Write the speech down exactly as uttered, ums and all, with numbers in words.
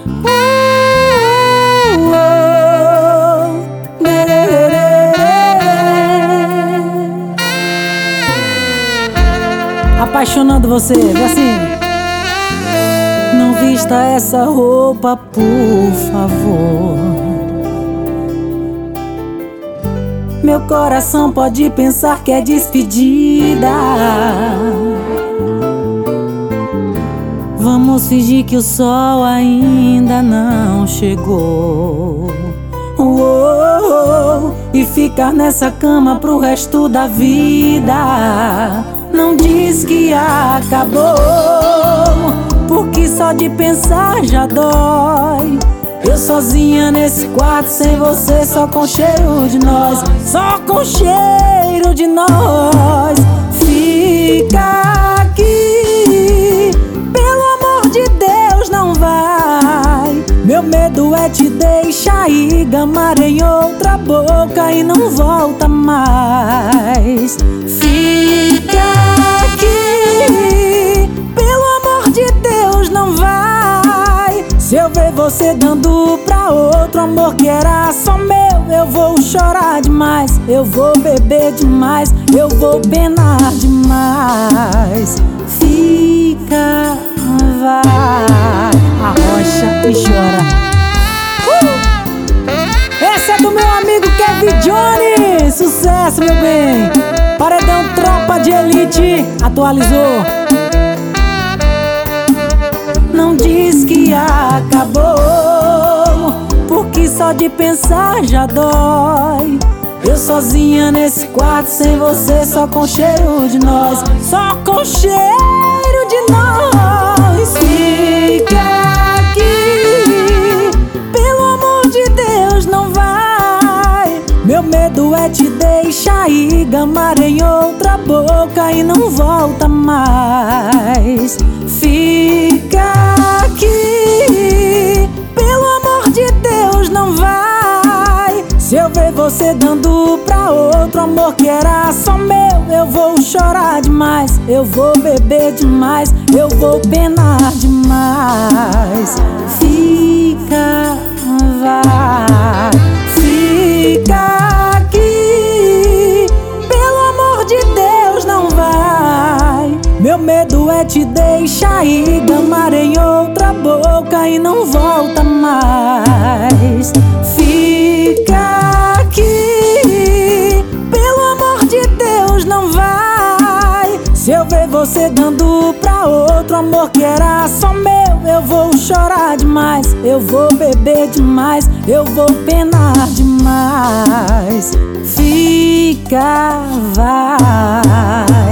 Apaixonando você, vê assim. Não vista essa roupa, por favor. Meu coração pode pensar que é despedida. Vamos fingir que o sol ainda não chegou. Oh, oh, oh, e ficar nessa cama pro resto da vida. Não diz que acabou, porque só de pensar já dói. Eu sozinha nesse quarto sem você, só com cheiro de nós, só com cheiro de nós. Fica aqui, pelo amor de Deus, não vai. Meu medo é te deixar ir, gamar em outra boca e não volta mais. Fica aqui, pelo amor de Deus, não vai. Se eu ver você dando pra outro amor que era só meu, eu vou chorar demais, eu vou beber demais, eu vou penar demais. Fica, vai, arrocha e chora. uh! Esse é do meu amigo Kevin Johnny. Sucesso, meu bem. Paredão Tropa de Elite atualizou. Não diz que acabou, porque só de pensar já dói. Eu sozinha nesse quarto sem você, só com cheiro de nós, só com cheiro de nós. Fica aqui, pelo amor de Deus, não vai. Meu medo é te deixar ir, gamar em outra boca e não volta mais. Fica aqui, pelo amor de Deus, não vai. Se eu ver você dando pra outro amor que era só meu, eu vou chorar demais, eu vou beber demais, eu vou penar demais. Fica, vai, fica aqui, pelo amor de Deus, não vai. Meu medo é te deixar ir, gamar em outra boca e não volta mais. Fica aqui, pelo amor de Deus, não vai. Se eu ver você dando pra outro amor que era só meu, eu vou chorar demais, eu vou beber demais, eu vou penar demais. Fica, vai.